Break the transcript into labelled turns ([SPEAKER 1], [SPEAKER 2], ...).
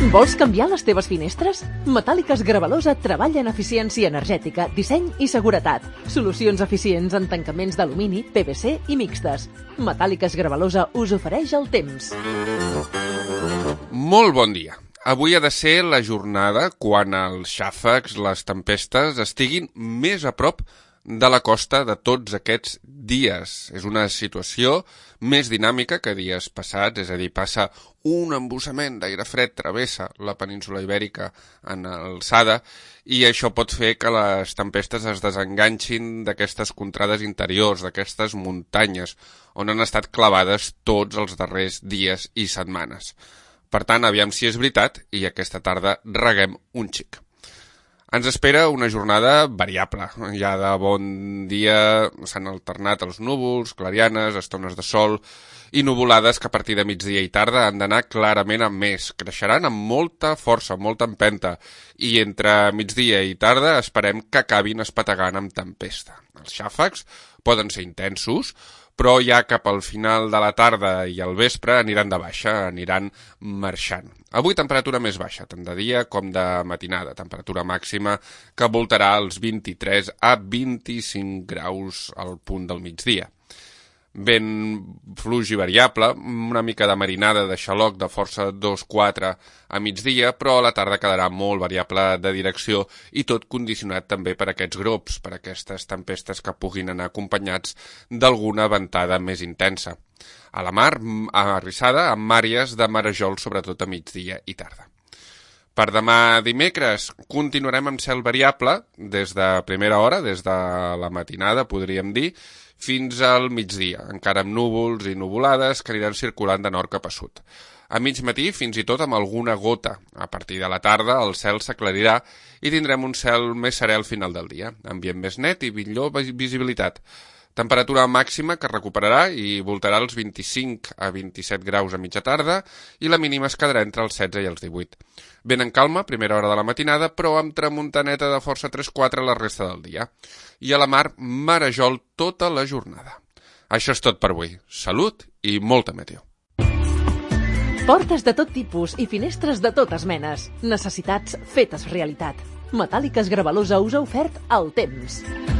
[SPEAKER 1] Vols canviar les teves finestres? Metàl·liques Gravalosa treballa en eficiència energètica, disseny i seguretat. Solucions eficients en tancaments d'alumini, PVC i mixtes. Metàl·liques Gravalosa us ofereix el temps.
[SPEAKER 2] Molt bon dia. Avui ha de ser la jornada quan els xàfecs, les tempestes, estiguin més a prop de la costa de tots aquests dies. És una situació més dinàmica que dies passats, és a dir, passa un embussament d'aire fred, travessa la península Ibèrica en alçada i això pot fer que les tempestes es desenganxin d'aquestes contrades interiors, d'aquestes muntanyes, on han estat clavades tots els darrers dies i setmanes. Per tant, aviam si és veritat i aquesta tarda reguem un xic. Ens espera una jornada variable. Ja de bon dia s'han alternat els núvols, clarianes, estones de sol i nuvolades que a partir de migdia i tarda han d'anar clarament amb més. Creixeran amb molta força, molta empenta i entre migdia i tarda esperem que acabin espetegant amb tempesta. Els xàfecs poden ser intensos, però ja cap al final de la tarda i al vespre aniran de baixa, aniran marxant. Avui temperatura més baixa, tant de dia com de matinada, temperatura màxima que voltarà els 23 a 25 graus al punt del migdia. Vent fluix i variable, una mica de marinada de xaloc de força 2-4 a migdia, però a la tarda quedarà molt variable de direcció i tot condicionat també per aquests grops, per aquestes tempestes que puguin anar acompanyats d'alguna ventada més intensa. A la mar, arrissada, amb àrees de marejol, sobretot a migdia i tarda. Per demà dimecres continuarem amb cel variable des de primera hora, des de la matinada, podríem dir, fins al migdia, encara amb núvols i nuvolades que aniran circulant de nord cap a sud. A mig matí, fins i tot amb alguna gota. A partir de la tarda, el cel s'aclarirà i tindrem un cel més serè al final del dia, ambient més net i millor visibilitat. Temperatura màxima que recuperarà i voltarà els 25 a 27 graus a mitja tarda i la mínima es quedarà entre els 16 i els 18. Vent en calma, primera hora de la matinada, però amb tramuntaneta de força 3-4 la resta del dia. I a la mar, marejol tota la jornada. Això és tot per avui. Salut i molta meteo.
[SPEAKER 1] Portes de tot tipus i finestres de totes menes. Necessitats fetes realitat. Metàl·liques Gravalosa us ha ofert el temps.